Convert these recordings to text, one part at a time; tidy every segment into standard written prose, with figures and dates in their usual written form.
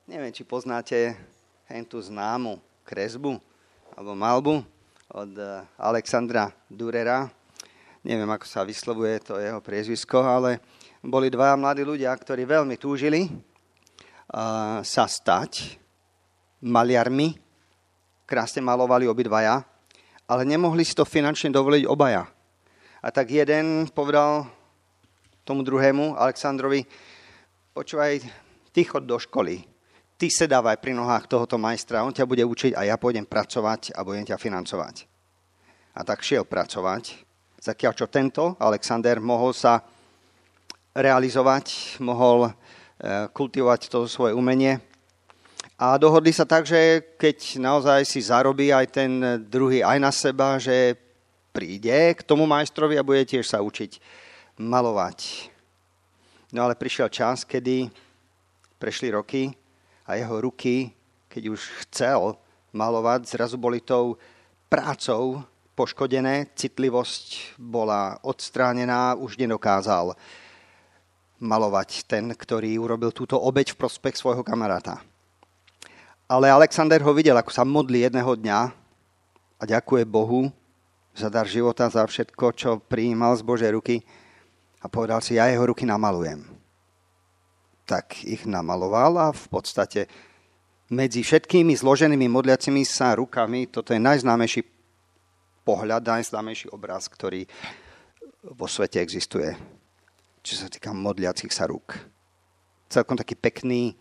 Neviem, či poznáte tú známu kresbu alebo malbu od Alexandra Dürera. Neviem, ako sa vyslovuje to jeho priezvisko, ale boli dvaja mladí ľudia, ktorí veľmi túžili sa stať maliarmi. Krásne malovali obidvaja, ale nemohli si to finančne dovoliť obaja. A tak jeden povedal tomu druhému, Alexandrovi, počúvaj, ty chod do školy. Ty sedávaj pri nohách tohoto majstra, on ťa bude učiť a ja pôjdem pracovať a budem ťa financovať. A tak šiel pracovať. Zakiaľ čo tento, Alexander, mohol sa realizovať, mohol kultivovať to svoje umenie. A dohodli sa tak, že keď naozaj si zarobí aj ten druhý aj na seba, že príde k tomu majstrovi a bude tiež sa učiť malovať. No ale prišiel čas, kedy prešli roky a jeho ruky, keď už chcel malovať, zrazu boli tou prácou poškodené, citlivosť bola odstránená, už nedokázal malovať ten, ktorý urobil túto obeť v prospech svojho kamaráta. Ale Alexander ho videl, ako sa modlí jedného dňa a ďakuje Bohu za dar života, za všetko, čo prijímal z Božej ruky a povedal si, ja jeho ruky namalujem. Tak ich namaloval a v podstate medzi všetkými zloženými modliacimi sa rukami, toto je najznámejší pohľad, najznámejší obraz, ktorý vo svete existuje, čo sa týka modliacich sa rúk. Celkom taký pekný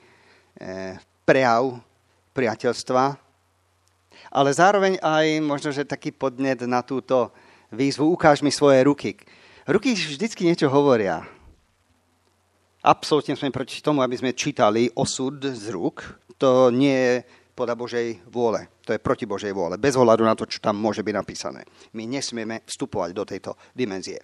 prejav priateľstva, ale zároveň aj možno, že taký podnet na túto výzvu, ukáž mi svoje ruky. Ruky vždycky niečo hovoria. Absolútne sme proti tomu, aby sme čítali osud z rúk. To nie je podľa Božej vôle. To je proti Božej vôle. Bez ohľadu na to, čo tam môže byť napísané. My nesmieme vstupovať do tejto dimenzie.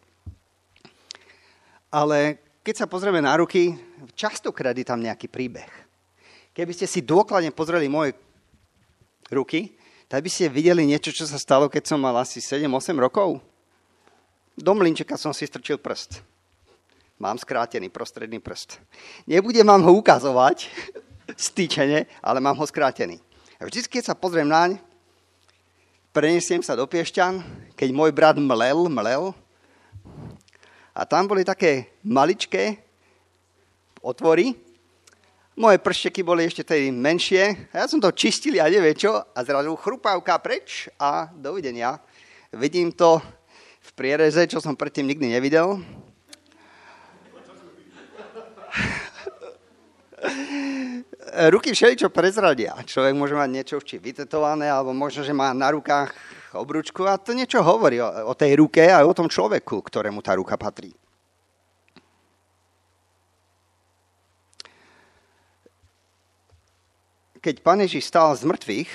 Ale keď sa pozrieme na ruky, častokrát je tam nejaký príbeh. Keby ste si dôkladne pozreli moje ruky, tak by ste videli niečo, čo sa stalo, keď som mal asi 7-8 rokov. Do mlynčeka som si strčil prst. Mám skrátený prostredný prst. Nebudem vám ho ukazovať stýčene, ale mám ho skrátený. A vždy, keď sa pozriem naň, prenesiem sa do Piešťan, keď môj brat mlel. A tam boli také maličké otvory. Moje pršteky boli ešte tedy menšie. A ja som to čistil a neviem čo. A zrazu chrupavka preč a dovidenia. Vidím to v priereze, čo som predtým nikdy nevidel. Ruky všeličo prezradia. Človek môže mať niečo či vytetované, alebo možno, že má na rukách obručku a to niečo hovorí o tej ruke a o tom človeku, ktorému tá ruka patrí. Keď Pán Ježiš stál z mŕtvych,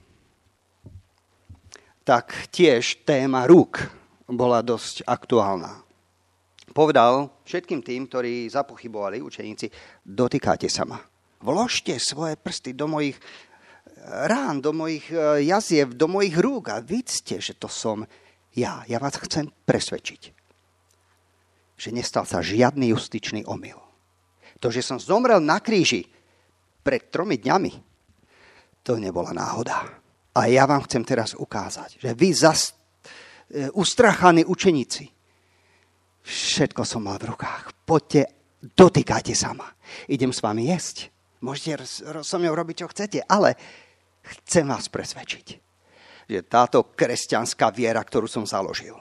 tak tiež téma rúk bola dosť aktuálna. Povedal všetkým tým, ktorí zapochybovali, učeníci, dotýkajte sa ma. Vložte svoje prsty do mojich rán, do mojich jaziev, do mojich rúk a vidzte, že to som ja. Ja vás chcem presvedčiť, že nestal sa žiadny justičný omyl. To, že som zomrel na kríži pred 3 dňami, to nebola náhoda. A ja vám chcem teraz ukázať, že vy ustrachaní učeníci, všetko som mal v rukách. Poďte, dotýkajte sa ma. Idem s vami jesť. Môžete so mňou robiť, čo chcete, ale chcem vás presvedčiť, že táto kresťanská viera, ktorú som založil,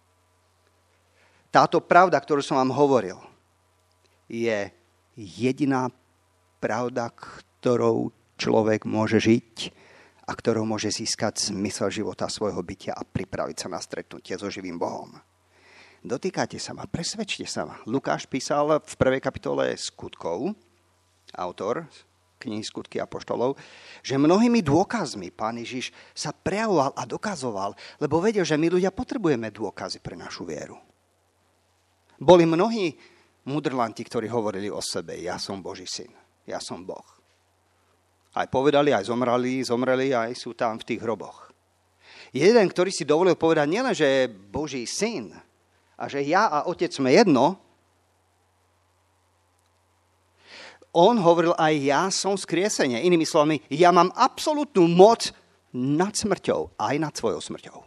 táto pravda, ktorú som vám hovoril, je jediná pravda, ktorou človek môže žiť a ktorou môže získať zmysel života svojho bytia a pripraviť sa na stretnutie so živým Bohom. Dotýkajte sa ma, presvedčte sa ma. Lukáš písal v 1. kapitole Skutkov, autor knihy Skutky apoštolov, že mnohými dôkazmi Pán Ježiš sa prejavoval a dokazoval, lebo vedel, že my ľudia potrebujeme dôkazy pre našu vieru. Boli mnohí mudrlanti, ktorí hovorili o sebe, ja som Boží syn, ja som Boh. Aj povedali, aj zomreli, aj sú tam v tých hroboch. Jeden, ktorý si dovolil povedať nielen, že je Boží syn a že ja a otec sme jedno, on hovoril aj ja som vzkriesenie. Inými slovami, ja mám absolútnu moc nad smrťou, aj nad svojou smrťou.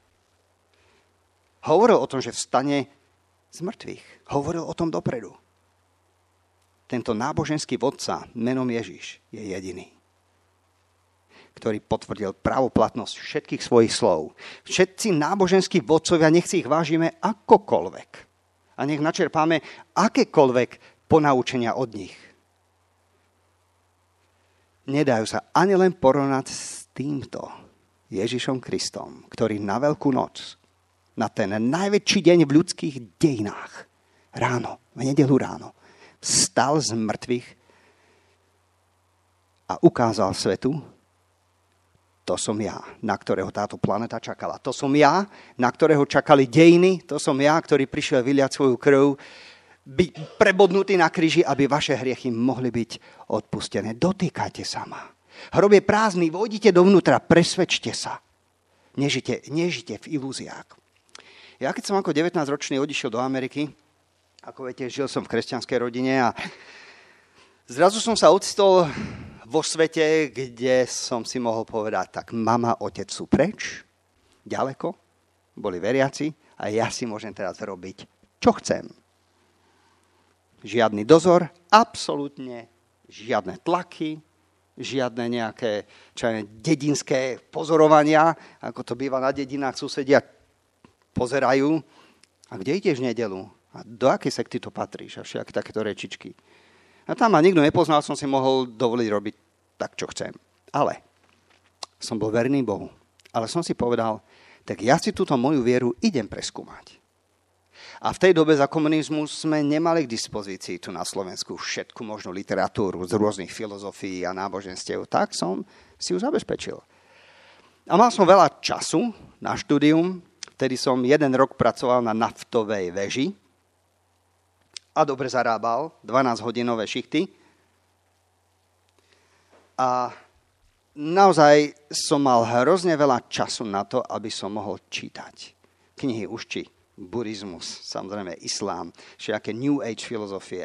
Hovoril o tom, že vstane z mŕtvych. Hovoril o tom dopredu. Tento náboženský vodca menom Ježiš je jediný, ktorý potvrdil pravoplatnosť všetkých svojich slov. Všetci náboženskí vodcovia, nech si ich vážime akokoľvek. A nech načerpáme akékoľvek ponaučenia od nich. Nedajú sa ani len porovnať s týmto Ježišom Kristom, ktorý na Veľkú noc, na ten najväčší deň v ľudských dejinách, ráno, v nedeľu ráno, vstal z mŕtvych a ukázal svetu, to som ja, na ktorého táto planeta čakala. To som ja, na ktorého čakali dejiny, to som ja, ktorý prišiel vyliať svoju krv, byť prebodnutý na kríži, aby vaše hriechy mohli byť odpustené. Dotýkajte sa ma. Hrob je prázdny, vojdite dovnútra, presvedčte sa. Nežite v ilúziách. Ja keď som ako 19-ročný odišiel do Ameriky, ako viete, žil som v kresťanskej rodine a zrazu som sa ocitol vo svete, kde som si mohol povedať, tak mama, otec sú preč, ďaleko, boli veriaci a ja si môžem teraz robiť, čo chcem. Žiadny dozor, absolútne žiadne tlaky, žiadne nejaké dedinské pozorovania, ako to býva na dedinách, susedia pozerajú. A kde ideš v nedeľu? A do akej sekty to patríš? A však takéto rečičky. A tam ma nikto nepoznal, som si mohol dovoliť robiť tak, čo chcem. Ale som bol verný Bohu. Ale som si povedal, tak ja si túto moju vieru idem preskúmať. A v tej dobe za komunizmu sme nemali k dispozícii tu na Slovensku všetku možnú literatúru z rôznych filozofií a náboženstiev. Tak som si ju zabezpečil. A mal som veľa času na štúdium. Vtedy som 1 rok pracoval na naftovej veži a dobre zarábal, 12-hodinové šichty. A naozaj som mal hrozne veľa času na to, aby som mohol čítať knihy Ušči, buddhizmus, samozrejme islám, všetké New Age filozofie.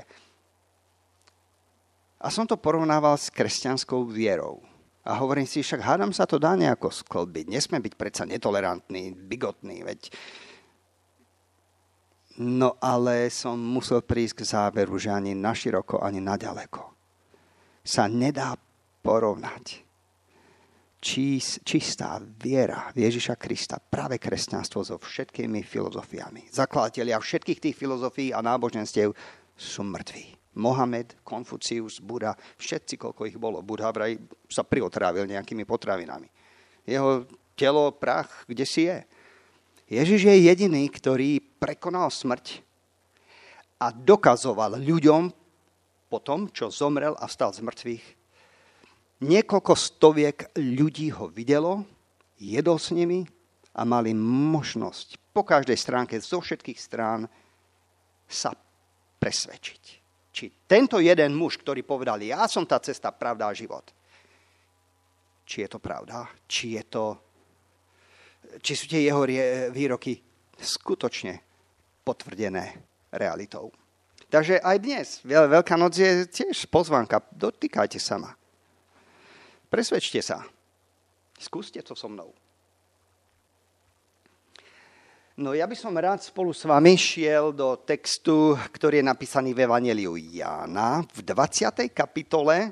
A som to porovnával s kresťanskou vierou. A hovorím si, však hádam sa to dá nejako sklbiť. Nesmie byť predsa netolerantný, bigotný, veď. No ale som musel prísť k záveru, že ani naširoko, ani naďaleko sa nedá porovnať čistá viera v Ježiša Krista, práve kresťanstvo so všetkými filozofiami. Zakladatelia všetkých tých filozofií a náboženstiev sú mŕtvi. Mohamed, Konfucius, Buddha, všetci, koľko ich bolo. Buddha vraj sa priotrávil nejakými potravinami. Jeho telo, prach, kde si je. Ježiš je jediný, ktorý prekonal smrť a dokazoval ľuďom po tom, čo zomrel a vstal z mŕtvych. Niekoľko stoviek ľudí ho videlo, jedol s nimi a mali možnosť po každej stránke, zo všetkých strán sa presvedčiť. Či tento jeden muž, ktorý povedal, ja som tá cesta, pravda a život, či je to pravda, či sú tie jeho výroky skutočne potvrdené realitou. Takže aj dnes, Veľká noc je tiež pozvánka, dotýkajte sa ma. Presvedčte sa. Skúste to so mnou. No ja by som rád spolu s vami šiel do textu, ktorý je napísaný v Evanjeliu Jána v 20. kapitole.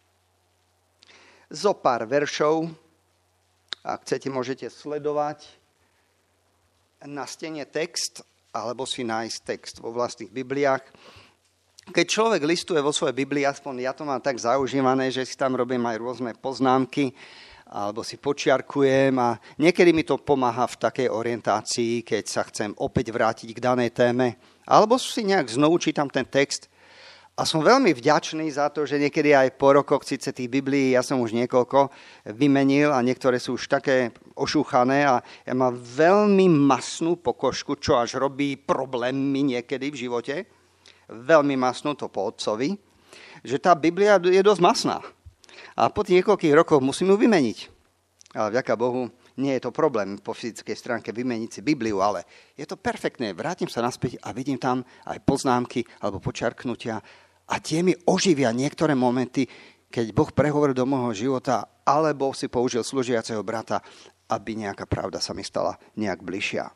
Zo pár veršov. Ak chcete, môžete sledovať na stene text, alebo si nájsť text vo vlastných Bibliách. Keď človek listuje vo svojej Biblii, aspoň ja to mám tak zaužívané, že si tam robím aj rôzne poznámky, alebo si počiarkujem a niekedy mi to pomáha v takej orientácii, keď sa chcem opäť vrátiť k danej téme, alebo si nejak znovu čítam ten text a som veľmi vďačný za to, že niekedy aj po rokoch síce tých Biblií, ja som už niekoľko vymenil a niektoré sú už také ošúchané a ja mám veľmi masnú pokožku, čo až robí problémy niekedy v živote, veľmi masnú to po otcovi, že tá Biblia je dosť masná. A po tých niekoľkých rokoch musím ju vymeniť. Ale vďaka Bohu, nie je to problém po fyzickej stránke vymeniť si Bibliu, ale je to perfektné. Vrátim sa naspäť a vidím tam aj poznámky alebo počiarknutia A tie mi oživia niektoré momenty, keď Boh prehovoril do môjho života, alebo si použil slúžiaceho brata, aby nejaká pravda sa mi stala nejak bližšia.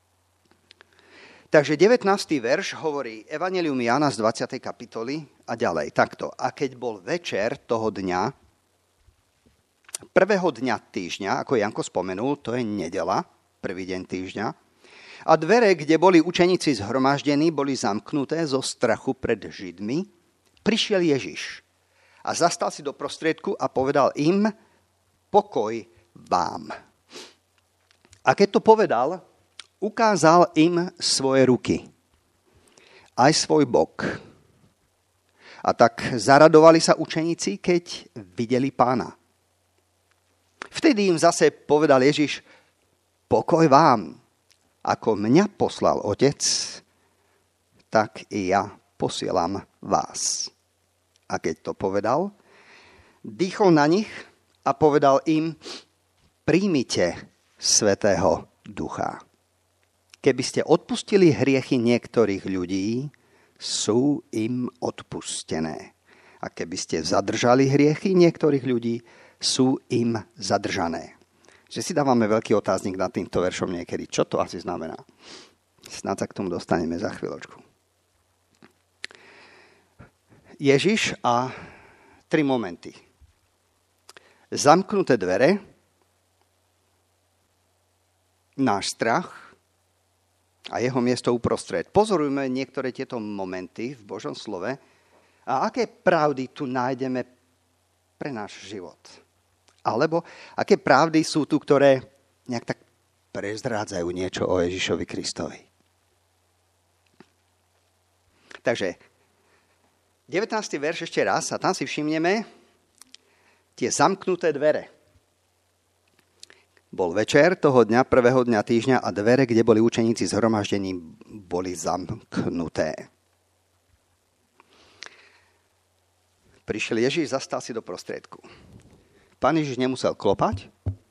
Takže 19. verš hovorí Evanjelium Jána z 20. kapitoly a ďalej takto. A keď bol večer toho dňa, prvého dňa týždňa, ako Janko spomenul, to je nedeľa, prvý deň týždňa, a dvere, kde boli učeníci zhromaždení, boli zamknuté zo strachu pred Židmi, prišiel Ježiš a zastal si do prostriedku a povedal im, pokoj vám. A keď to povedal, ukázal im svoje ruky, aj svoj bok. A tak zaradovali sa učeníci, keď videli Pána. Vtedy im zase povedal Ježiš, pokoj vám. Ako mňa poslal Otec, tak i ja posielam vás. A keď to povedal, dýchol na nich a povedal im, príjmite Svätého Ducha. Keby ste odpustili hriechy niektorých ľudí, sú im odpustené. A keby ste zadržali hriechy niektorých ľudí, sú im zadržané. Že si dávame veľký otáznik nad týmto veršom niekedy. Čo to asi znamená? Snáď sa k tomu dostaneme za chvíľočku. Ježiš a 3 momenty. Zamknuté dvere, náš strach a jeho miesto uprostred. Pozorujme niektoré tieto momenty v Božom slove a aké pravdy tu nájdeme pre náš život. Alebo aké pravdy sú tu, ktoré nejak tak prezrádzajú niečo o Ježišovi Kristovi. Takže 19. verš ešte raz a tam si všimneme tie zamknuté dvere. Bol večer toho dňa, prvého dňa týždňa a dvere, kde boli učeníci zhromaždení, boli zamknuté. Prišiel Ježiš, zastal si do prostriedku. Pán Ježiš nemusel klopať,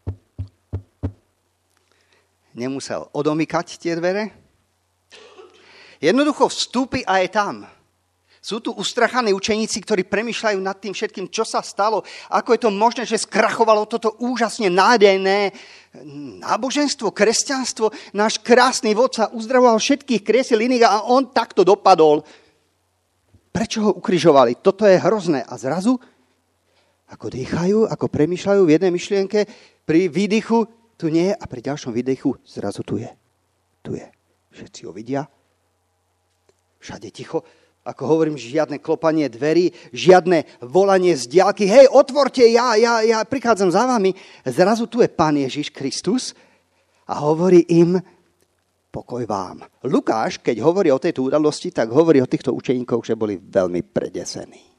nemusel odomykať tie dvere. Jednoducho vstúpi a je tam. Sú tu ustrachaní učeníci, ktorí premýšľajú nad tým všetkým, čo sa stalo, ako je to možné, že skrachovalo toto úžasne nádejné náboženstvo, kresťanstvo. Náš krásny vodca uzdravoval všetkých, kriesil iných a on takto dopadol. Prečo ho ukrižovali? Toto je hrozné. A zrazu ako dýchajú, ako premýšľajú v jednej myšlienke, pri výdychu tu nie je a pri ďalšom výdychu zrazu tu je. Tu je. Všetci ho vidia. Všade ticho. Ako hovorím, žiadne klopanie dverí, žiadne volanie z diaľky. Hej, otvorte, ja prichádzam za vami. Zrazu tu je Pán Ježiš Kristus a hovorí im, pokoj vám. Lukáš, keď hovorí o tejto udalosti, tak hovorí o týchto učeníkoch, že boli veľmi predesení.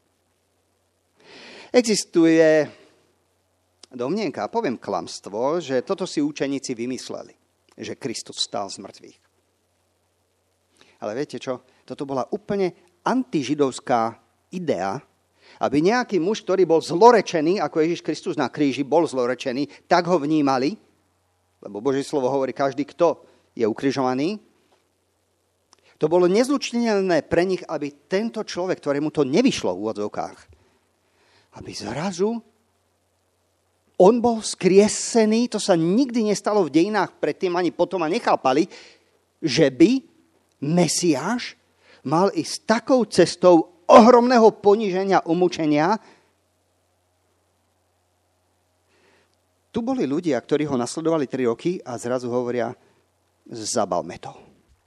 Existuje domnienka, poviem klamstvo, že toto si učeníci vymysleli, že Kristus vstal z mŕtvych. Ale viete čo? Toto bola úplne antižidovská idea, aby nejaký muž, ktorý bol zlorečený, ako Ježiš Kristus na kríži bol zlorečený, tak ho vnímali, lebo Božie slovo hovorí, každý, kto je ukrižovaný. To bolo nezlučiteľné pre nich, aby tento človek, ktorému to nevyšlo v úvodzovkách, aby zrazu on bol skriesený, to sa nikdy nestalo v dejinách predtým ani potom a nechápali, že by Mesiáš mal ísť takou cestou ohromného poníženia, umúčenia. Tu boli ľudia, ktorí ho nasledovali 3 roky a zrazu hovoria, zabalme to.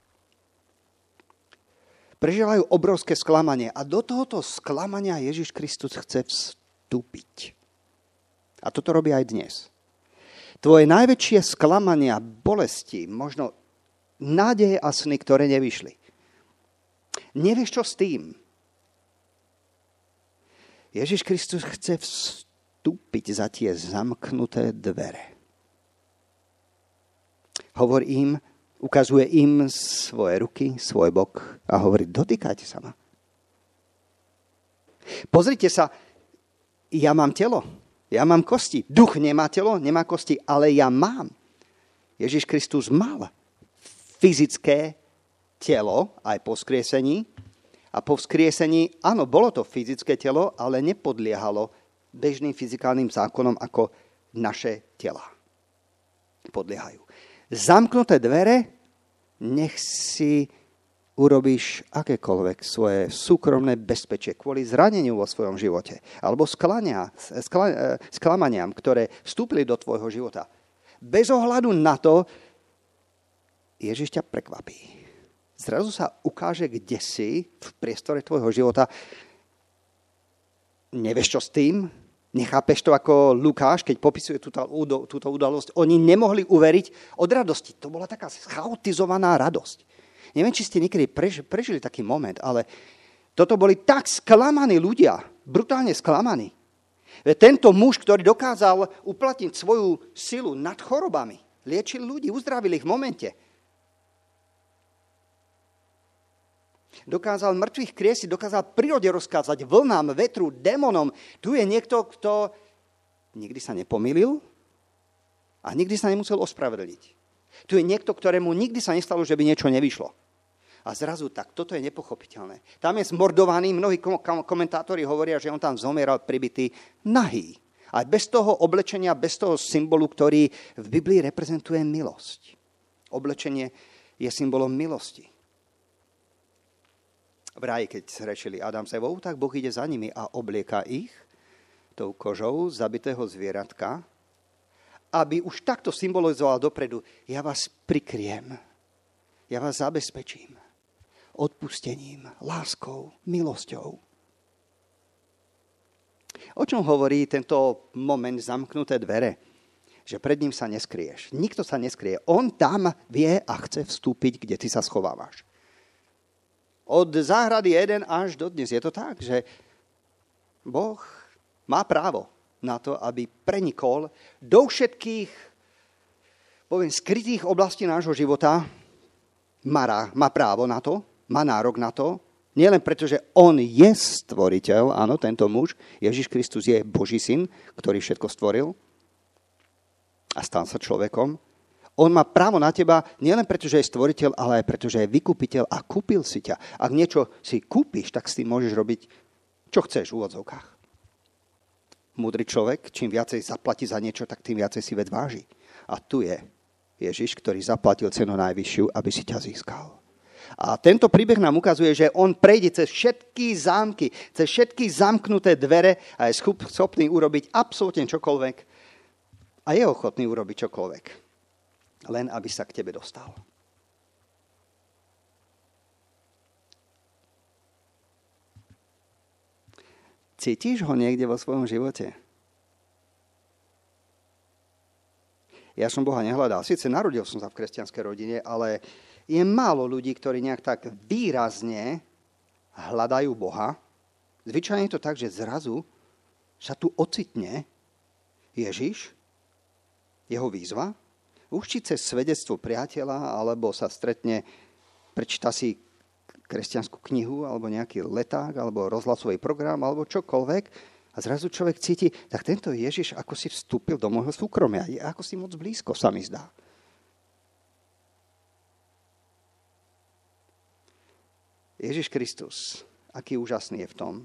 Prežívajú obrovské sklamanie a do tohoto sklamania Ježiš Kristus chce vstúpiť. A toto robí aj dnes. Tvoje najväčšie sklamania, bolesti, možno nádeje a sny, ktoré nevyšli. Nevieš, čo s tým. Ježiš Kristus chce vstúpiť za tie zamknuté dvere. Hovorí im, ukazuje im svoje ruky, svoj bok a hovorí, dotýkajte sa ma. Pozrite sa, ja mám telo, ja mám kosti. Duch nemá telo, nemá kosti, ale ja mám. Ježiš Kristus mal fyzické telo aj po skriesení A po vzkriesení, áno, bolo to fyzické telo, ale nepodliehalo bežným fyzikálnym zákonom ako naše tela. Podliehajú. Zamknuté dvere, nech si urobíš akékoľvek svoje súkromné bezpečie kvôli zraneniu vo svojom živote alebo sklamaniam, ktoré vstúpili do tvojho života. Bez ohľadu na to, Ježiš ťa prekvapí. Zrazu sa ukáže, kde si v priestore tvojho života. Nevieš, čo s tým? Nechápeš to ako Lukáš, keď popisuje túto udalosť. Oni nemohli uveriť od radosti. To bola taká chaotizovaná radosť. Neviem, či ste niekedy prežili taký moment, ale toto boli tak sklamaní ľudia, brutálne sklamaní. Tento muž, ktorý dokázal uplatniť svoju silu nad chorobami, liečil ľudí, uzdravil ich v momente. Dokázal mŕtvych kriesiť, dokázal prírode rozkázať, vlnám, vetru, démonom. Tu je niekto, kto nikdy sa nepomýlil a nikdy sa nemusel ospravedlniť. Tu je niekto, ktorému nikdy sa nestalo, že by niečo nevyšlo. A zrazu tak, toto je nepochopiteľné. Tam je zmordovaný, mnohí komentátori hovoria, že on tam zomieral pribitý nahý. Aj bez toho oblečenia, bez toho symbolu, ktorý v Biblii reprezentuje milosť. Oblečenie je symbolom milosti. V ráji, keď zhrešili Adam s Evou, tak Boh ide za nimi a oblieka ich tou kožou zabitého zvieratka, aby už takto symbolizoval dopredu, ja vás prikryjem, ja vás zabezpečím odpustením, láskou, milosťou. O čom hovorí tento moment zamknuté dvere? Že pred ním sa neskryješ. Nikto sa neskryje. On tam vie a chce vstúpiť, kde ty sa schovávaš. Od záhrady Eden až do dnes je to tak, že Boh má právo na to, aby prenikol do všetkých, skrytých oblastí nášho života. Má právo na to, má nárok na to. Nielen preto, že on je stvoriteľ, áno, tento muž, Ježiš Kristus je Boží syn, ktorý všetko stvoril a stal sa človekom. On má právo na teba nielen preto, že je stvoriteľ, ale aj preto, že je vykupiteľ a kúpil si ťa. Ak niečo si kúpiš, tak s tým môžeš robiť, čo chceš v úvodzovkách. Múdry človek, čím viacej zaplatí za niečo, tak tým viacej si vec váži. A tu je Ježiš, ktorý zaplatil cenu najvyššiu, aby si ťa získal. A tento príbeh nám ukazuje, že on prejde cez všetky zámky, cez všetky zamknuté dvere a je schopný urobiť absolútne čokoľvek. A je ochotný urobiť čokoľvek. Len aby sa k tebe dostal. Cítiš ho niekde vo svojom živote? Ja som Boha nehľadal. Sice narodil som sa v kresťanskej rodine, ale je málo ľudí, ktorí nejak tak výrazne hľadajú Boha. Zvyčajne je to tak, že zrazu sa tu ocitne Ježiš, jeho výzva, už či cez svedectvo priateľa, alebo sa stretne, prečíta si kresťanskú knihu, alebo nejaký leták, alebo rozhlasový program, alebo čokoľvek. A zrazu človek cíti, tak tento Ježiš ako si vstúpil do môjho súkromia. Je ako si moc blízko, sa mi zdá. Ježiš Kristus, aký úžasný je v tom,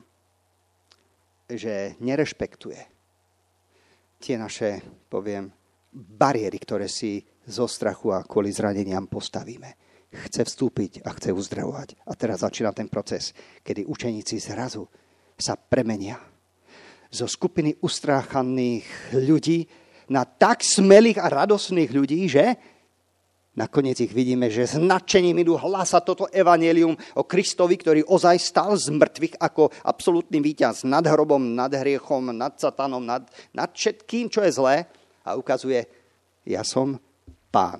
že nerešpektuje tie naše, bariéry, ktoré si zo strachu a kvôli zraneniam postavíme. Chce vstúpiť a chce uzdravovať. A teraz začína ten proces, kedy učeníci zrazu sa premenia zo skupiny ustráchaných ľudí na tak smelých a radosných ľudí, že nakoniec ich vidíme, že s nadšením idú hlásať toto evanjelium o Kristovi, ktorý ozaj stal z mŕtvych ako absolútny víťaz nad hrobom, nad hriechom, nad satanom, nad všetkým, čo je zlé. A ukazuje, ja som Pán.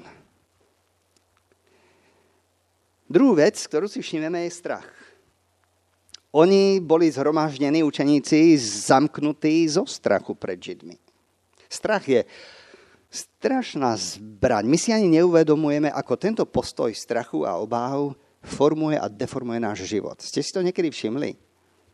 Druhú vec, ktorú si všimneme, je strach. Oni boli zhromaždení učeníci zamknutí zo strachu pred Židmi. Strach je strašná zbraň. My si ani neuvedomujeme, ako tento postoj strachu a obáv formuje a deformuje náš život. Ste si to niekedy všimli?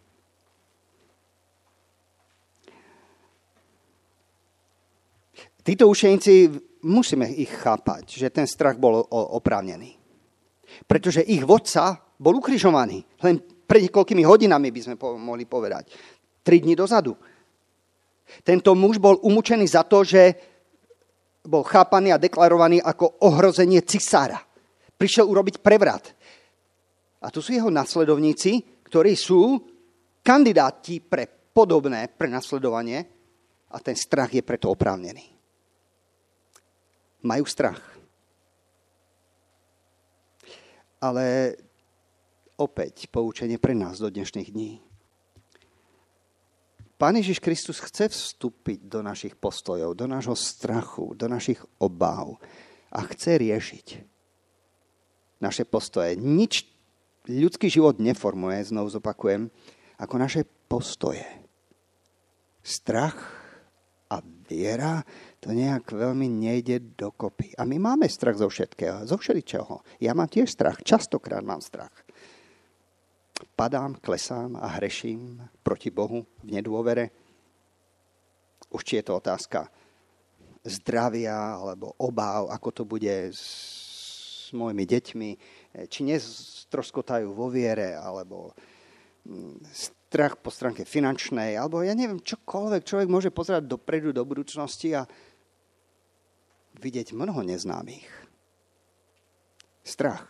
Títo učeníci, musíme ich chápať, že ten strach bol oprávnený. Pretože ich vodca bol ukrižovaný. Len Pred niekoľkými hodinami by sme mohli povedať. 3 dni dozadu. Tento muž bol umúčený za to, že bol chápaný a deklarovaný ako ohrozenie cisára. Prišiel urobiť prevrat. A tu sú jeho nasledovníci, ktorí sú kandidáti pre podobné prenasledovanie a ten strach je preto oprávnený. Majú strach. Ale opäť poučenie pre nás do dnešných dní. Pán Ježiš Kristus chce vstúpiť do našich postojov, do nášho strachu, do našich obáv a chce riešiť naše postoje. Nič ľudský život neformuje, znovu zopakujem, ako naše postoje. Strach a viera to nejak veľmi nejde dokopy. A my máme strach zo všetkého, zo všeličoho. Ja mám tiež strach, častokrát mám strach. Padám, klesám a hreším proti Bohu v nedôvere. Už či je to otázka zdravia alebo obáv, ako to bude s mojimi deťmi, či nestroskotajú vo viere, alebo strach po stránke finančnej, alebo ja neviem, čokoľvek človek môže pozerať dopredu, do budúcnosti a vidieť mnoho neznámych. Strach.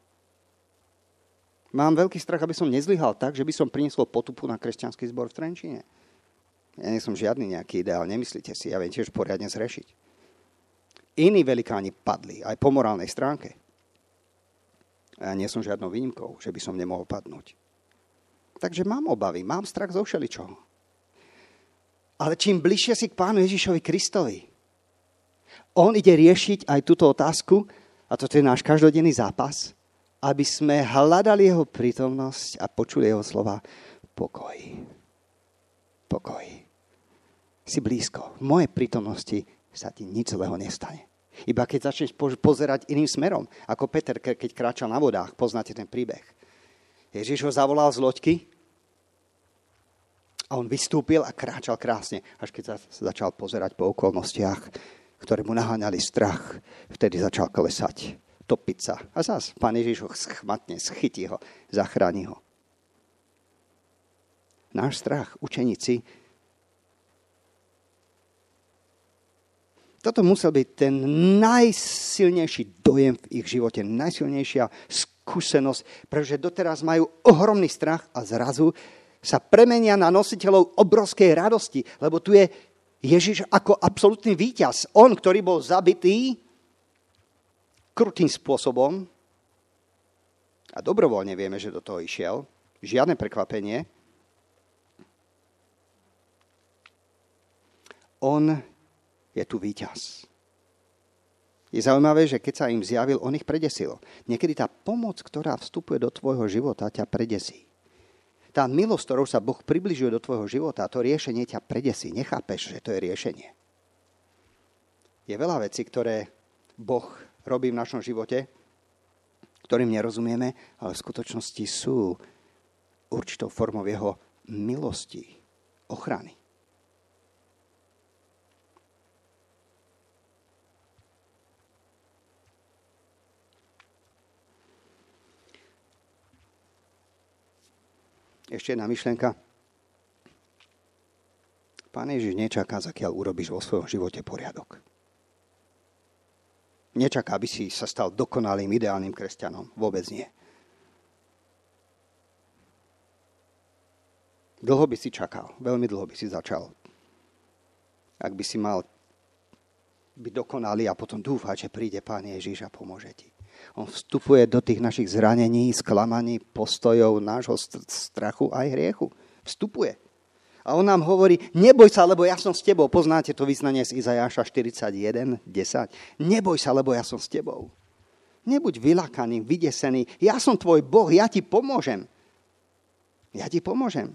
Mám veľký strach, aby som nezlyhal tak, že by som priniesol potupu na kresťanský zbor v Trenčíne. Ja nie som žiadny nejaký ideál, nemyslíte si, ja viem tiež poriadne zrešiť. Iní velikáni padli, aj po morálnej stránke. A ja nie som žiadnou výnimkou, že by som nemohol padnúť. Takže mám obavy, mám strach zo všeličoho. Ale čím bližšie si k Pánu Ježišovi Kristovi, on ide riešiť aj túto otázku, a toto je náš každodenný zápas, aby sme hľadali jeho prítomnosť a počuli jeho slova. Pokoj. Pokoj. Si blízko. V mojej prítomnosti sa ti nič zlého nestane. Iba keď začneš pozerať iným smerom, ako Peter, keď kráčal na vodách, poznáte ten príbeh. Ježiš ho zavolal z loďky a on vystúpil a kráčal krásne, až keď sa začal pozerať po okolnostiach, ktoré mu naháňali strach, vtedy začal klesať, topiť sa. A zás Pán Ježiš ho schmatne, schytí ho, zachráni ho. Náš strach, učeníci, toto musel byť ten najsilnejší dojem v ich živote, najsilnejšia skúsenosť, pretože doteraz majú ohromný strach a zrazu sa premenia na nositeľov obrovskej radosti, lebo tu je Ježiš ako absolútny víťaz. On, ktorý bol zabitý krutým spôsobom a dobrovoľne vieme, že do toho išiel, žiadne prekvapenie, on je tu víťaz. Je zaujímavé, že keď sa im zjavil, on ich predesil. Niekedy tá pomoc, ktorá vstupuje do tvojho života, ťa predesí. Tá milosť, ktorou sa Boh približuje do tvojho života, to riešenie ťa predesí. Nechápeš, že to je riešenie. Je veľa vecí, ktoré Boh robí v našom živote, ktorým nerozumieme, ale v skutočnosti sú určitou formou jeho milosti, ochrany. Ešte jedna myšlienka. Pán Ježiš nečaká, zakiaľ urobíš vo svojom živote poriadok. Nečaká, aby si sa stal dokonalým, ideálnym kresťanom. Vôbec nie. Dlho by si čakal. Veľmi dlho by si začal. Ak by si mal byť dokonalý a potom dúfať, že príde Pán Ježiš a pomôže ti. On vstupuje do tých našich zranení, sklamaní, postojov, nášho strachu aj hriechu. Vstupuje. A on nám hovorí, neboj sa, lebo ja som s tebou. Poznáte to vyznanie z Izajáša 41:10. Neboj sa, lebo ja som s tebou. Nebuď vylakaný, vydesený. Ja som tvoj Boh, ja ti pomôžem. Ja ti pomôžem.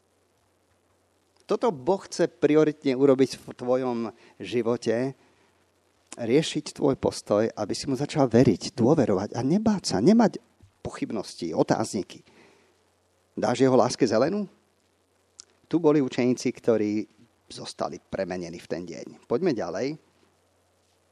Toto Boh chce prioritne urobiť v tvojom živote, riešiť tvoj postoj, aby si mu začal veriť, dôverovať a nebáť sa, nemať pochybnosti, otázniky. Dáš jeho láske zelenú? Tu boli učeníci, ktorí zostali premenení v ten deň. Poďme ďalej.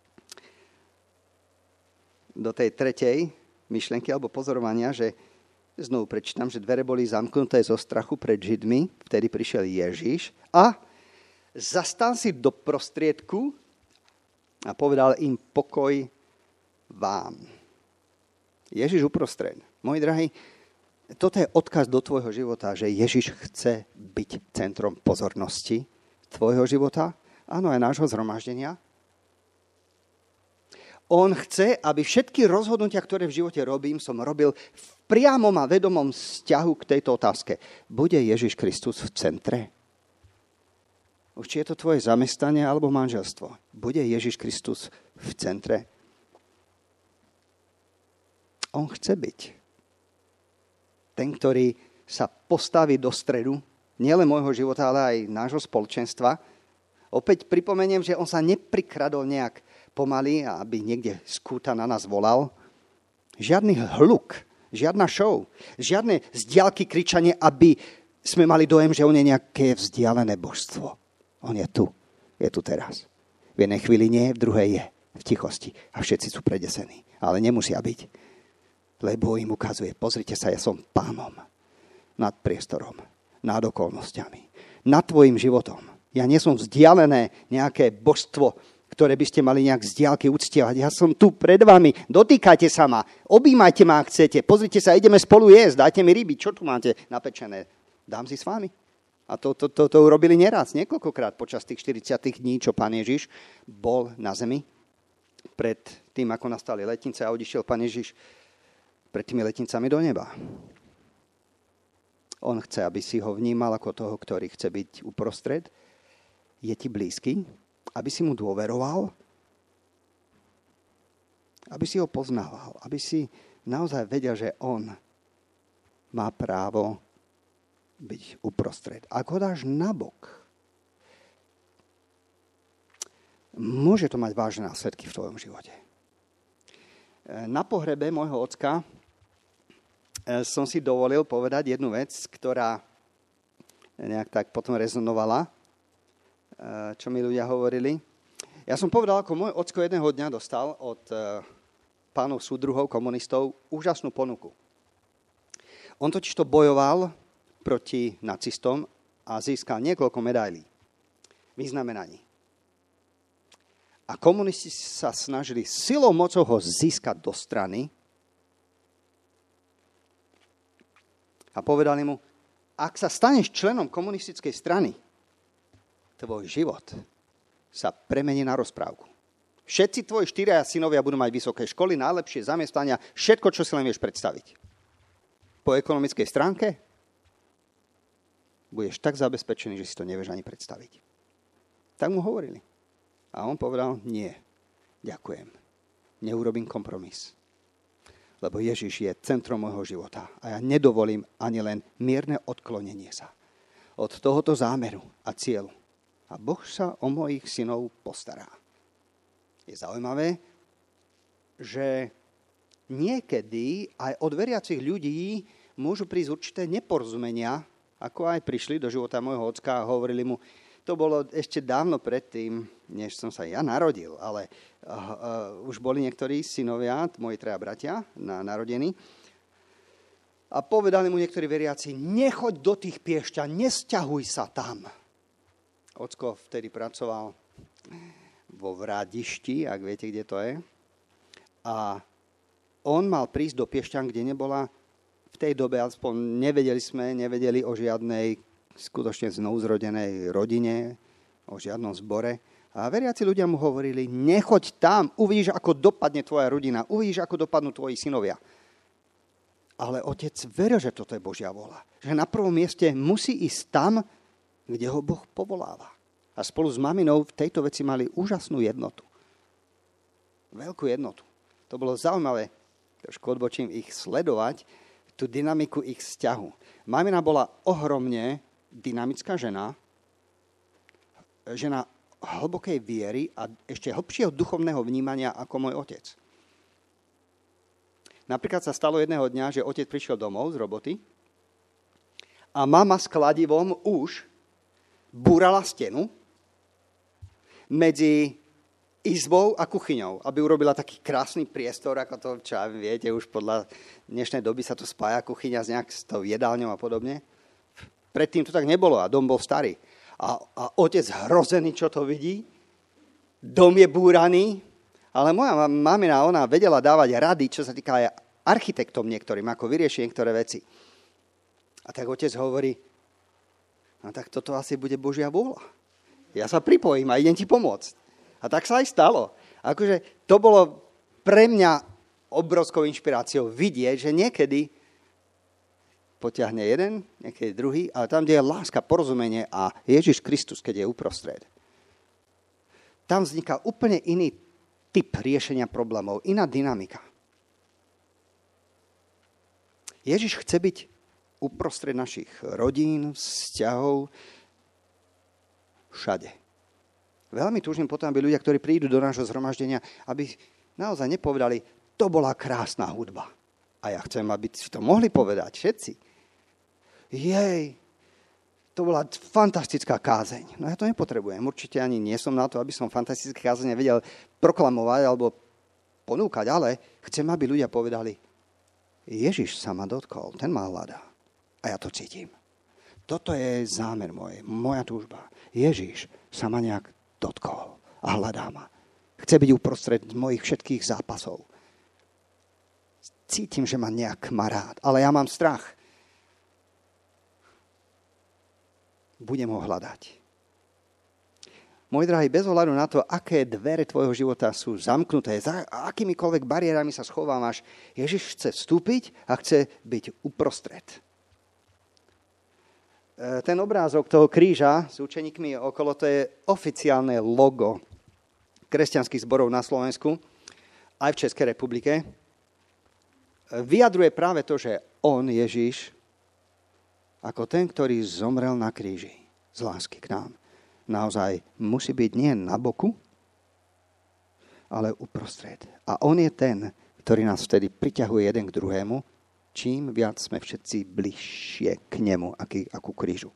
Do tej tretej myšlienky alebo pozorovania, že Znovu prečítam, že dvere boli zamknuté zo strachu pred Židmi, vtedy prišiel Ježiš a zastal si do prostriedku a povedal im pokoj vám. Ježiš uprostred. Moji drahí, toto je odkaz do tvojho života, že Ježiš chce byť centrom pozornosti tvojho života, áno, aj nášho zhromaždenia. On chce, aby všetky rozhodnutia, ktoré v živote robím, som robil v priamom a vedomom vzťahu k tejto otázke. Bude Ježiš Kristus v centre? Už či je to tvoje zamestnanie alebo manželstvo. Bude Ježiš Kristus v centre? On chce byť ten, ktorý sa postaví do stredu, nielen môjho života, ale aj nášho spoločenstva. Opäť pripomeniem, že on sa neprikradol nejak pomaly, aby niekde skúta na nás volal. Žiadny hluk, žiadna show, žiadne z diaľky kričanie, aby sme mali dojem, že on je nejaké vzdialené božstvo. On je tu teraz. V jednej chvíli nie, v druhej je, v tichosti. A všetci sú predesení. Ale nemusia byť. Lebo im ukazuje, pozrite sa, ja som pánom nad priestorom, nad okolnostiami, nad tvojim životom. Ja nie som vzdialené nejaké božstvo, ktoré by ste mali nejak z diaľky uctievať. Ja som tu pred vami, dotýkajte sa ma, objímajte ma, ak chcete, pozrite sa, ideme spolu jesť, dajte mi ryby, čo tu máte napečené, dám si s vami. A to urobili neraz, niekoľkokrát počas tých 40 dní, čo Pán Ježiš bol na zemi. Pred tým, ako nastali letnice a odišiel Pán Ježiš pred tými letnicami do neba. On chce, aby si ho vnímal ako toho, ktorý chce byť uprostred. Je ti blízky, aby si mu dôveroval, aby si ho poznával, aby si naozaj vedel, že on má právo byť uprostred. Ak ho dáš nabok, môže to mať vážne následky v tvojom živote. Na pohrebe môjho ocka som si dovolil povedať jednu vec, ktorá nejak tak potom rezonovala, čo mi ľudia hovorili. Ja som povedal, ako môj ocko jedného dňa dostal od pánov súdruhov, komunistov, úžasnú ponuku. On totižto bojoval proti nacistom a získal niekoľko medailí, vyznamenaní. A komunisti sa snažili silou mocou ho získať do strany a povedali mu, ak sa staneš členom komunistickej strany, tvoj život sa premení na rozprávku. Všetci tvoji 4 synovia budú mať vysoké školy, najlepšie zamestnania, všetko, čo si len vieš predstaviť. Po ekonomickej stránke budeš tak zabezpečený, že si to nevieš ani predstaviť. Tak mu hovorili. A on povedal, nie, ďakujem, neurobím kompromis. Lebo Ježiš je centrom môjho života a ja nedovolím ani len mierne odklonenie sa od tohoto zámeru a cieľu. A Boh sa o mojich synov postará. Je zaujímavé, že niekedy aj od veriacich ľudí môžu prísť určité neporozumenia, ako aj prišli do života môjho ocka a hovorili mu, to bolo ešte dávno predtým, než som sa ja narodil, ale už boli niektorí synovia, moji 3 bratia, narodení. A povedali mu niektorí veriaci, nechoď do tých Piešťan, nesťahuj sa tam. Ocko vtedy pracoval vo Vradišti, ak viete, kde to je. A on mal prísť do Piešťan, kde nebola v tej dobe, aspoň nevedeli o žiadnej skutočne znovuzrodenej rodine, o žiadnom zbore. A veriaci ľudia mu hovorili, nechoď tam, uvidíš, ako dopadne tvoja rodina, uvidíš, ako dopadnú tvoji synovia. Ale otec veril, že toto je Božia vôľa. Že na prvom mieste musí ísť tam, kde ho Boh povoláva. A spolu s maminou v tejto veci mali úžasnú jednotu. Veľkú jednotu. To bolo zaujímavé, trošku odbočím, ich sledovať, tú dynamiku ich vzťahu. Mamina bola ohromne dynamická žena hlbokej viery a ešte hlbšieho duchovného vnímania ako môj otec. Napríklad sa stalo jedného dňa, že otec prišiel domov z roboty a mama s kladivom už búrala stenu medzi izbou a kuchyňou, aby urobila taký krásny priestor, ako to, čo viete, už podľa dnešnej doby sa to spája kuchyňa s tou jedálňou a podobne. Predtým to tak nebolo a dom bol starý. A otec hrozený, čo to vidí, dom je búraný, ale moja mamina, ona vedela dávať rady, čo sa týka aj architektom niektorým, ako vyriešiť niektoré veci. A tak otec hovorí, no tak toto asi bude Božia vôľa. Ja sa pripojím a idem ti pomôcť. A tak sa aj stalo. Akože to bolo pre mňa obrovskou inšpiráciou vidieť, že niekedy potiahne jeden, niekedy druhý, ale tam, kde je láska, porozumenie a Ježiš Kristus, keď je uprostred. Tam vzniká úplne iný typ riešenia problémov, iná dynamika. Ježiš chce byť uprostred našich rodín, vzťahov, všade. Veľmi túžim potom, aby ľudia, ktorí prídu do nášho zhromaždenia, aby naozaj nepovedali, to bola krásna hudba. A ja chcem, aby si to mohli povedať všetci. Jej, to bola fantastická kázeň. No ja to nepotrebujem. Určite ani nie som na to, aby som fantastické kázeň vedel proklamovať alebo ponúkať, ale chcem, aby ľudia povedali, Ježiš sa ma dotkol, ten ma hľadá. A ja to cítim. Toto je zámer moja túžba. Ježiš sa ma nejak dotkol a hľadá ma. Chce byť uprostred mojich všetkých zápasov. Cítim, že ma nejak má rád, ale ja mám strach. Budem ho hľadať. Môj drahý, bez ohľadu na to, aké dvere tvojho života sú zamknuté, za akýmikoľvek bariérami sa schovávaš, Ježiš chce vstúpiť a chce byť uprostred. Ten obrázok toho kríža s učeníkmi okolo, to je oficiálne logo kresťanských zborov na Slovensku, aj v Českej republike. Vyjadruje práve to, že on, Ježiš, ako ten, ktorý zomrel na kríži z lásky k nám, naozaj musí byť nie na boku, ale uprostred. A on je ten, ktorý nás vtedy priťahuje jeden k druhému, čím viac sme všetci bližšie k nemu, ako krížu.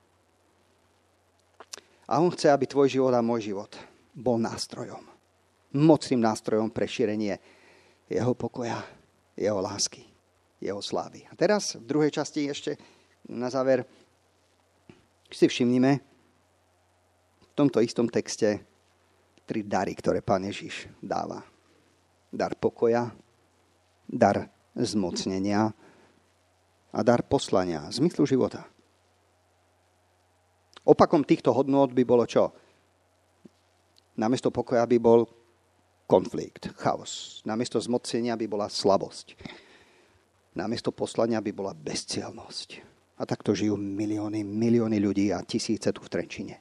A on chce, aby tvoj život a môj život bol nástrojom. Mocným nástrojom pre šírenie jeho pokoja, jeho lásky, jeho slávy. A teraz v druhej časti ešte na záver si všimnime v tomto istom texte 3 dary, ktoré Pán Ježiš dáva. Dar pokoja, dar zmocnenia a dar poslania, zmyslu života. Opakom týchto hodnôt by bolo čo? Namiesto pokoja by bol konflikt, chaos. Namiesto zmocnenia by bola slabosť. Namiesto poslania by bola bezcielnosť. A takto žijú milióny ľudí a tisíce tu v Trenčine.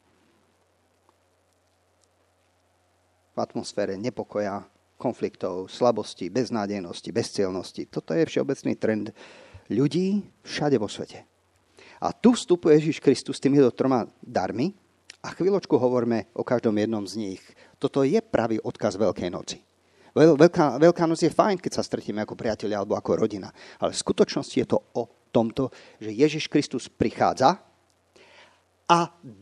V atmosfére nepokoja, konfliktov, slabosti, beznádejnosti, bezcielnosti. Toto je všeobecný trend ľudí všade vo svete. A tu vstupuje Ježiš Kristus s týmito 3 darmi a chvíľočku hovoríme o každom jednom z nich. Toto je pravý odkaz Veľkej noci. Veľká noc je fajn, keď sa stretíme ako priatelia alebo ako rodina. Ale v skutočnosti je to o tomto, že Ježiš Kristus prichádza a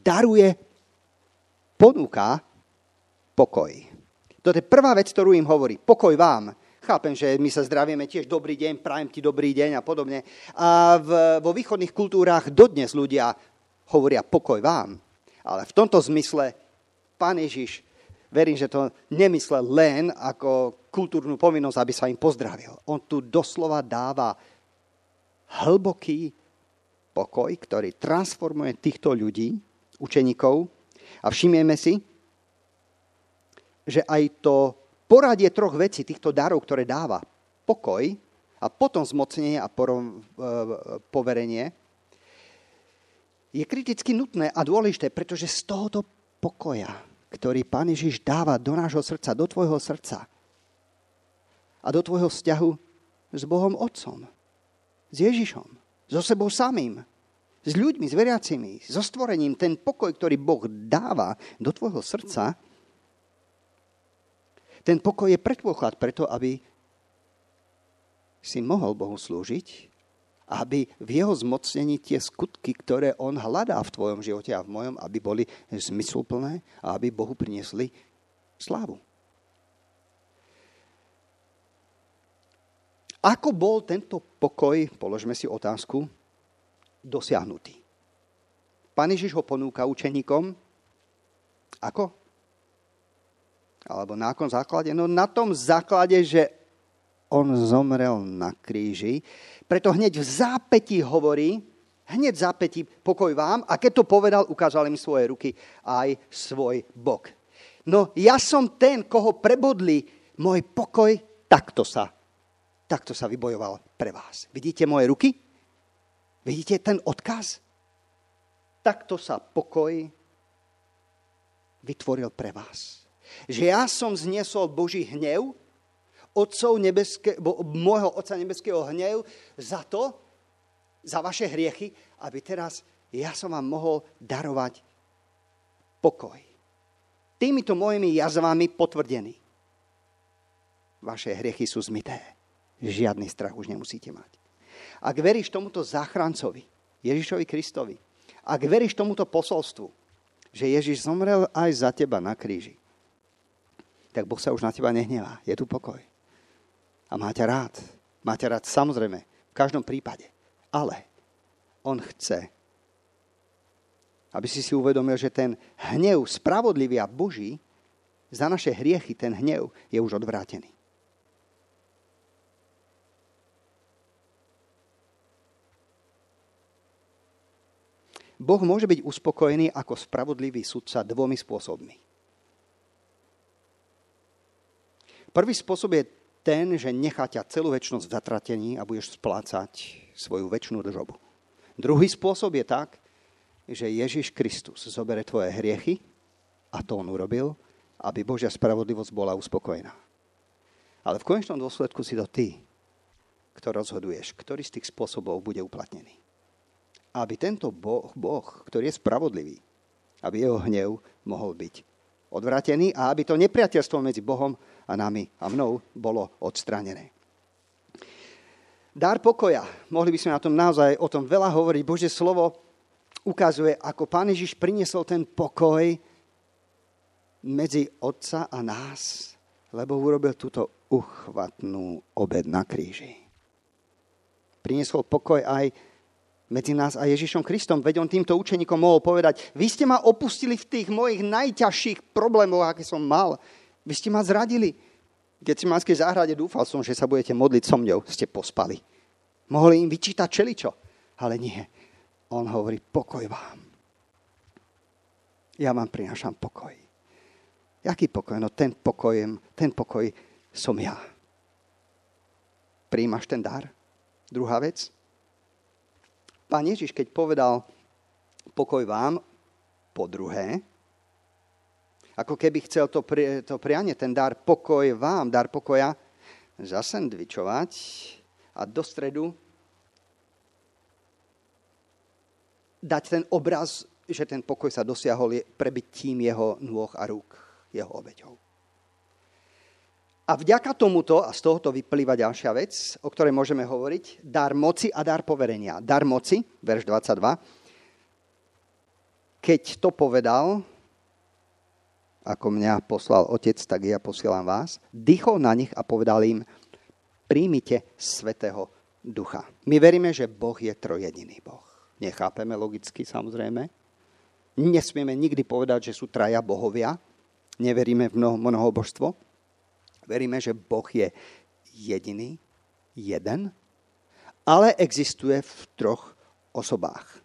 ponúka pokoj. Toto je prvá vec, ktorú im hovorí. Pokoj vám. Chápem, že my sa zdravíme tiež dobrý deň, prajem ti dobrý deň a podobne. A vo východných kultúrách dodnes ľudia hovoria pokoj vám. Ale v tomto zmysle Pán Ježiš, verím, že to nemyslel len ako kultúrnu povinnosť, aby sa im pozdravil. On tu doslova dáva hlboký pokoj, ktorý transformuje týchto ľudí, učeníkov. A všimneme si, že aj to poradie 3 vecí, týchto darov, ktoré dáva, pokoj a potom zmocnenie a poverenie, je kriticky nutné a dôležité, pretože z tohoto pokoja, ktorý Pán Ježiš dáva do nášho srdca, do tvojho srdca a do tvojho vzťahu s Bohom Otcom, s Ježišom, so sebou samým, s ľuďmi, s veriacimi, so stvorením, ten pokoj, ktorý Boh dáva do tvojho srdca, ten pokoj je predpoklad preto, aby si mohol Bohu slúžiť, aby v jeho zmocnení tie skutky, ktoré on hľadá v tvojom živote a v mojom, aby boli zmysluplné a aby Bohu priniesli slávu. Ako bol tento pokoj, položme si otázku, dosiahnutý? Pán Ježiš ho ponúka učeníkom. Ako? Alebo na akom základe? No na tom základe, že on zomrel na kríži. Preto hneď v zápätí hovorí, pokoj vám. A keď to povedal, ukázal im svoje ruky aj svoj bok. No ja som ten, koho prebodli môj pokoj, takto sa vybojoval pre vás. Vidíte moje ruky? Vidíte ten odkaz? Takto sa pokoj vytvoril pre vás. Že ja som zniesol Boží hnev, môjho Otca nebeského hnev za vaše hriechy, aby teraz ja som vám mohol darovať pokoj. Týmito mojimi jazvami potvrdení. Vaše hriechy sú zmyté. Žiadny strach už nemusíte mať. Ak veríš tomuto záchrancovi, Ježišovi Kristovi, ak veríš tomuto posolstvu, že Ježiš zomrel aj za teba na kríži, tak Boh sa už na teba nehnevá. Je tu pokoj. A máte rád. Máte rád samozrejme, v každom prípade. Ale on chce, aby si uvedomil, že ten hnev spravodlivý a Boží za naše hriechy, ten hnev je už odvrátený. Boh môže byť uspokojený ako spravodlivý sudca dvomi spôsobmi. Prvý spôsob je ten, že nechá ťa celú večnosť v zatratení a budeš splácať svoju večnú dlžobu. Druhý spôsob je tak, že Ježiš Kristus zobere tvoje hriechy, a to on urobil, aby Božia spravodlivosť bola uspokojená. Ale v konečnom dôsledku si to ty, kto rozhoduješ, ktorý z tých spôsobov bude uplatnený. Aby tento Boh, ktorý je spravodlivý, aby jeho hnev mohol byť odvrátený a aby to nepriateľstvo medzi Bohom a nami a mnou bolo odstránené. Dar pokoja. Mohli by sme na tom naozaj o tom veľa hovoriť. Božie slovo ukazuje, ako Pán Ježiš priniesol ten pokoj medzi Otca a nás, lebo urobil túto uchvatnú obed na kríži. Priniesol pokoj aj medzi nás a Ježišom Kristom. Veď on týmto učeníkom mohol povedať, vy ste ma opustili v tých mojich najťažších problémoch, aké som mal. Vy ste ma zradili. Keď si v Manskej záhrade dúfal som, že sa budete modliť so mňou, ste pospali. Mohli im vyčítať čeličo, ale nie. On hovorí, pokoj vám. Ja vám prinášam pokoj. Jaký pokoj? No ten pokoj som ja. Prijímaš ten dar? Druhá vec. Pán Ježiš, keď povedal pokoj vám, po druhé, ako keby chcel to prianie, ten dar pokoj vám, dar pokoja, zasendvičovať a do stredu dať ten obraz, že ten pokoj sa dosiahol prebytím jeho nôh a rúk, jeho obeťou. A vďaka tomuto, a z tohoto vyplýva ďalšia vec, o ktorej môžeme hovoriť, dar moci a dar poverenia. Dar moci, verš 22, keď to povedal, ako mňa poslal Otec, tak ja posielam vás, dýchol na nich a povedal im, príjmite Svätého Ducha. My veríme, že Boh je trojjediný Boh. Nechápeme logicky, samozrejme. Nesmieme nikdy povedať, že sú traja bohovia. Neveríme v mnohobožstvo. Veríme, že Boh je jediný, jeden, ale existuje v troch osobách.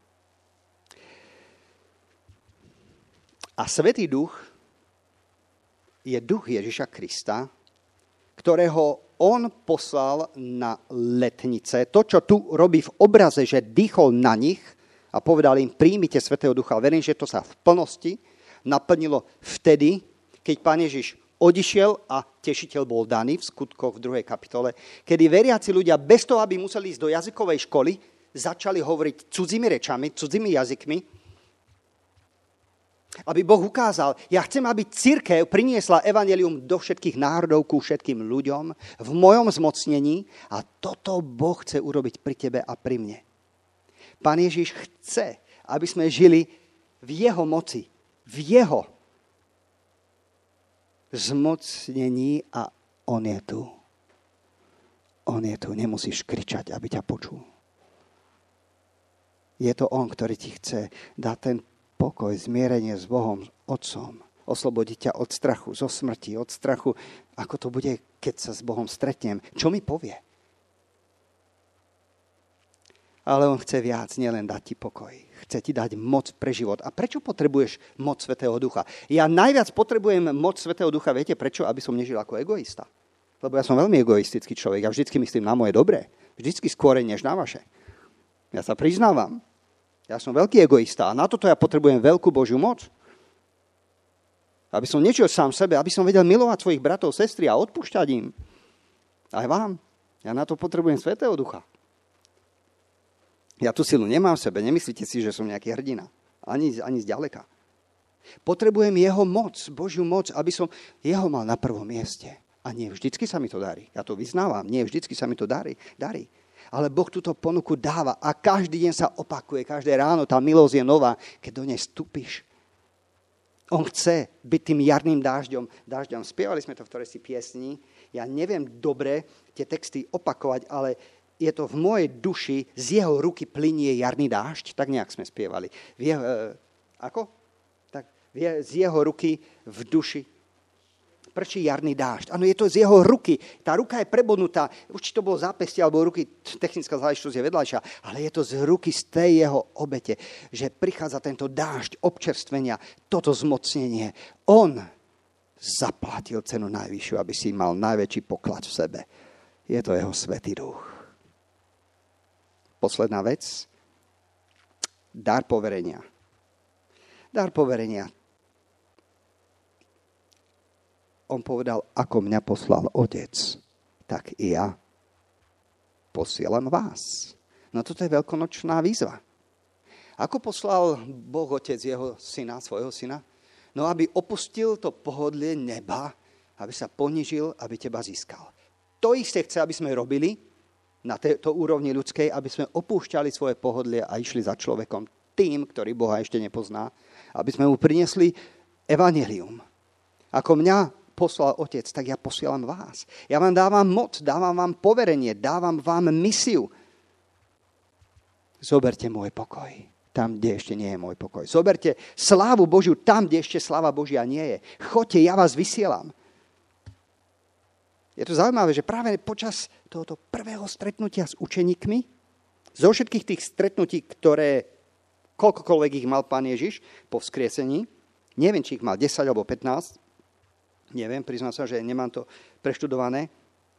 A Svätý Duch je duch Ježiša Krista, ktorého on poslal na letnice. To, čo tu robí v obraze, že dýchol na nich a povedal im, príjmite Svätého Ducha. Verím, že to sa v plnosti naplnilo vtedy, keď Pán Ježiš odišiel a tešiteľ bol daný v Skutkoch v 2. kapitole, kedy veriaci ľudia bez toho, aby museli ísť do jazykovej školy, začali hovoriť cudzými rečami, cudzými jazykmi, aby Boh ukázal, ja chcem, aby cirkev priniesla evanjelium do všetkých národov, ku všetkým ľuďom, v mojom zmocnení a toto Boh chce urobiť pri tebe a pri mne. Pán Ježiš chce, aby sme žili v jeho moci, v jeho zmocnení a on je tu. On je tu, nemusíš kričať, aby ťa počul. Je to on, ktorý ti chce dať ten pokoj, zmierenie s Bohom, Otcom. Oslobodiť ťa od strachu, zo smrti, od strachu. Ako to bude, keď sa s Bohom stretnem? Čo mi povie? Ale on chce viac, nielen dať ti pokoj. Chce ti dať moc pre život. A prečo potrebuješ moc Svätého Ducha? Ja najviac potrebujem moc Svätého Ducha, viete prečo? Aby som nežil ako egoista. Lebo ja som veľmi egoistický človek. Ja vždycky myslím na moje dobré. Vždycky skôr než na vaše. Ja sa priznávam. Ja som veľký egoista a na toto ja potrebujem veľkú Božiu moc. Aby som nežil sám sebe, aby som vedel milovať svojich bratov, sestry a odpúšťať im. Aj vám. Ja na to potrebujem Svätého Ducha. Ja tú silu nemám v sebe. Nemyslíte si, že som nejaký hrdina. Ani zďaleka. Potrebujem jeho moc, Božiu moc, aby som jeho mal na prvom mieste. A nie vždycky sa mi to darí. Ja to vyznávam. Nie vždycky sa mi to darí. Ale Boh túto ponuku dáva a každý deň sa opakuje. Každé ráno tá milosť je nová, keď do nej vstúpiš. On chce byť tým jarným dážďom. Spievali sme to v ktorej si piesni. Ja neviem dobre tie texty opakovať, ale je to v mojej duši, z jeho ruky plynie jarný dážď. Tak nejak sme spievali. Ako? Tak z jeho ruky v duši prčí jarný dážď. Áno, je to z jeho ruky. Tá ruka je prebodnutá. Už či to bolo zápestie alebo ruky, technická záležitosť je vedľajšia, ale je to z ruky, z tej jeho obete, že prichádza tento dážď občerstvenia, toto zmocnenie. On zaplatil cenu najvyššiu, aby si mal najväčší poklad v sebe. Je to jeho Svätý Duch. Posledná vec. Dar poverenia. Dar poverenia. On povedal, ako mňa poslal Otec, tak i ja posielam vás. No toto je veľkonočná výzva. Ako poslal Boh Otec jeho syna, svojho syna? No aby opustil to pohodlie neba, aby sa ponížil, aby teba získal. To isté chce, aby sme robili na tejto úrovni ľudskej, aby sme opúšťali svoje pohodlie a išli za človekom, tým, ktorý Boha ešte nepozná, aby sme mu priniesli evanjelium. Ako mňa poslal Otec, tak ja posielam vás. Ja vám dávam moc, dávam vám poverenie, dávam vám misiu. Zoberte môj pokoj, tam, kde ešte nie je môj pokoj. Zoberte slávu Božiu tam, kde ešte sláva Božia nie je. Choďte, ja vás vysielam. Je to zaujímavé, že práve počas tohoto prvého stretnutia s učeníkmi, zo všetkých tých stretnutí, ktoré koľkokoľvek ich mal Pán Ježiš po vzkriesení, neviem, či ich mal 10 alebo 15, neviem, priznám sa, že nemám to preštudované,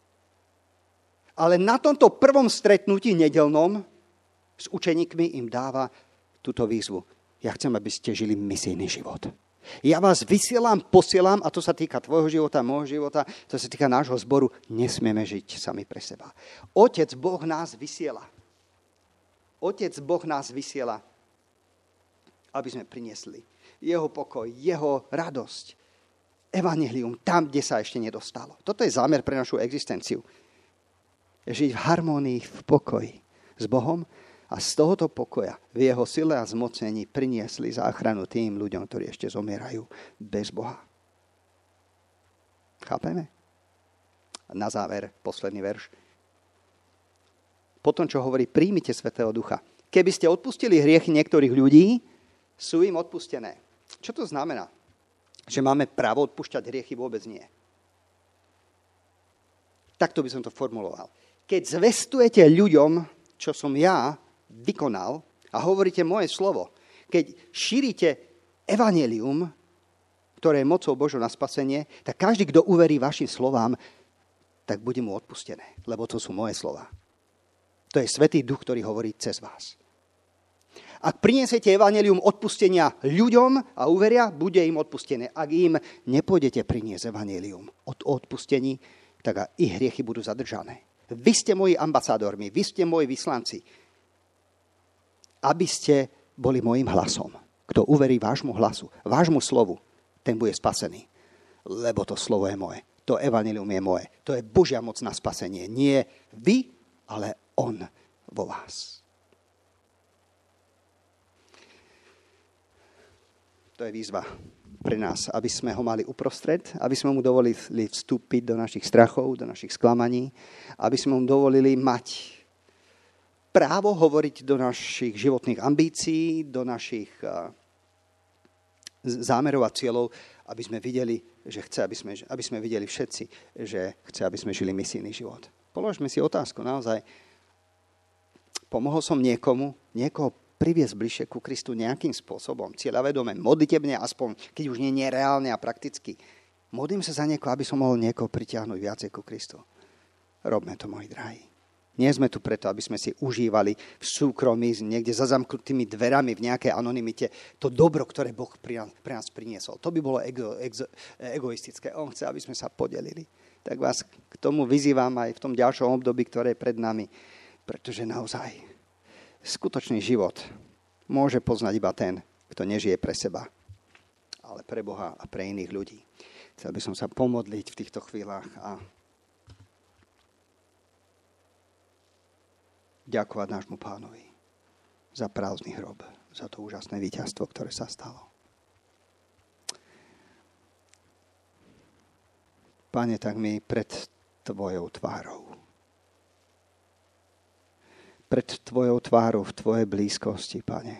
ale na tomto prvom stretnutí nedeľnom s učeníkmi im dáva túto výzvu. Ja chcem, aby ste žili misijný život. Ja vás vysielam, posielam, a to sa týka tvojho života, môjho života, to sa týka nášho zboru. Nesmieme žiť sami pre seba. Otec Boh nás vysiela. Otec Boh nás vysiela, aby sme priniesli jeho pokoj, jeho radosť, evanjelium tam, kde sa ešte nedostalo. Toto je zámer pre našu existenciu. Žiť v harmonii, v pokoji s Bohom, a z tohoto pokoja v jeho sile a zmocnení priniesli záchranu tým ľuďom, ktorí ešte zomierajú bez Boha. Chápeme? Na záver, posledný verš. Potom, čo hovorí, príjmite Svätého Ducha. Keby ste odpustili hriechy niektorých ľudí, sú im odpustené. Čo to znamená? Že máme právo odpúšťať hriechy? Vôbec nie. Takto by som to formuloval. Keď zvestujete ľuďom, čo som ja vykonal, a hovoríte moje slovo, keď šírite evanjelium, ktoré je mocou Božou na spasenie, tak každý, kto uverí vašim slovám, tak bude mu odpustené, lebo to sú moje slova. To je Svätý Duch, ktorý hovorí cez vás. Ak priniesiete evanjelium odpustenia ľuďom a uveria, bude im odpustené. Ak im nepôjdete priniesť evanjelium od odpustení, tak ich hriechy budú zadržané. Vy ste moji ambasádormi, vy ste moji vyslanci, aby ste boli mojím hlasom. Kto uverí vášmu hlasu, vášmu slovu, ten bude spasený. Lebo to slovo je moje. To evanjelium je moje. To je Božia moc na spasenie. Nie vy, ale on vo vás. To je výzva pre nás, aby sme ho mali uprostred, aby sme mu dovolili vstúpiť do našich strachov, do našich sklamaní, aby sme mu dovolili mať právo hovoriť do našich životných ambícií, do našich zámerov a cieľov, aby sme videli, že chce, aby sme videli všetci, že chce, aby sme žili misijný život. Položme si otázku, naozaj, pomohol som niekoho priviesť bližšie ku Kristu nejakým spôsobom, cieľavedome, modlitebne, aspoň, keď už nie reálne a prakticky. Modlím sa za niekoho, aby som mohol niekoho pritiahnuť viacej ku Kristu. Robme to, moji drahí. Nie sme tu preto, aby sme si užívali v súkromí, niekde za zamknutými dverami, v nejakej anonymite, to dobro, ktoré Boh pre nás priniesol. To by bolo egoistické. On chce, aby sme sa podelili. Tak vás k tomu vyzývam aj v tom ďalšom období, ktoré je pred nami. Pretože naozaj skutočný život môže poznať iba ten, kto nežije pre seba, ale pre Boha a pre iných ľudí. Chcel by som sa pomodliť v týchto chvíľach a ďakovať nášmu Pánovi za prázdny hrob, za to úžasné víťazstvo, ktoré sa stalo. Pane, tak my pred Tvojou tvárou, v Tvojej blízkosti, Pane,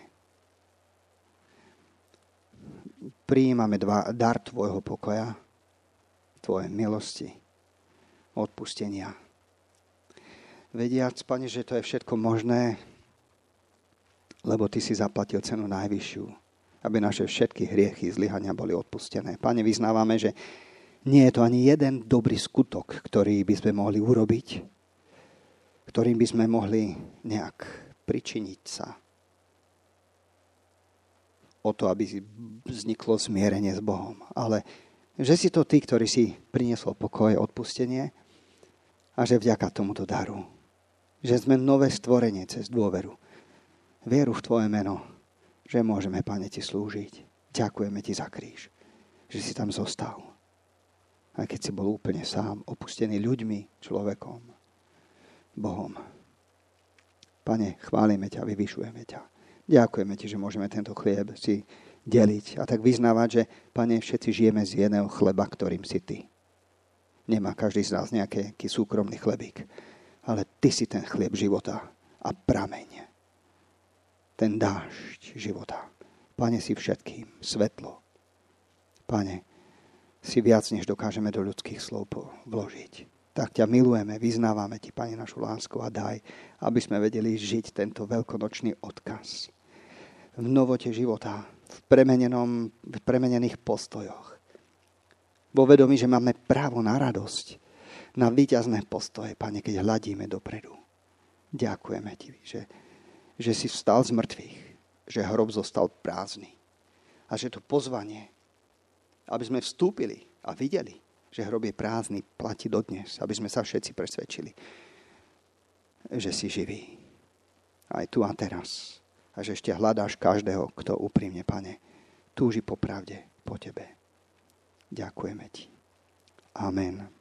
prijímame dar Tvojho pokoja, Tvojej milosti, odpustenia. Vediac, Pane, že to je všetko možné, lebo Ty si zaplatil cenu najvyššiu, aby naše všetky hriechy, zlyhania boli odpustené. Pane, vyznávame, že nie je to ani jeden dobrý skutok, ktorý by sme mohli urobiť, ktorým by sme mohli nejak pričiniť sa o to, aby vzniklo zmierenie s Bohom. Ale že si to Ty, ktorý si priniesol pokoj, odpustenie a že vďaka tomuto daru, že sme nové stvorenie cez dôveru, vieru v Tvoje meno, že môžeme, Pane, Ti slúžiť. Ďakujeme Ti za kríž, že si tam zostal. Aj keď si bol úplne sám, opustený ľuďmi, človekom, Bohom. Pane, chválime ťa, vyvyšujeme ťa. Ďakujeme Ti, že môžeme tento chlieb si deliť a tak vyznávať, že, Pane, všetci žijeme z jedného chleba, ktorým si Ty. Nemá každý z nás nejaký súkromný chlebík, ale Ty si ten chlieb života a prameň. Ten dážď života. Pane, si všetkým svetlo. Pane, si viac, než dokážeme do ľudských slov vložiť. Tak ťa milujeme, vyznávame Ti, Pane, našu lásku a daj, aby sme vedeli žiť tento veľkonočný odkaz v novote života, v premenených postojoch. Vo vedomí, že máme právo na radosť, na víťazné postoje, Pane, keď hľadíme dopredu. Ďakujeme Ti, že si vstal z mŕtvych, že hrob zostal prázdny a že to pozvanie, aby sme vstúpili a videli, že hrob je prázdny, platí dodnes, aby sme sa všetci presvedčili, že si živý. Aj tu a teraz. A že ešte hľadáš každého, kto úprimne, Pane, túži po pravde, po Tebe. Ďakujeme Ti. Amen.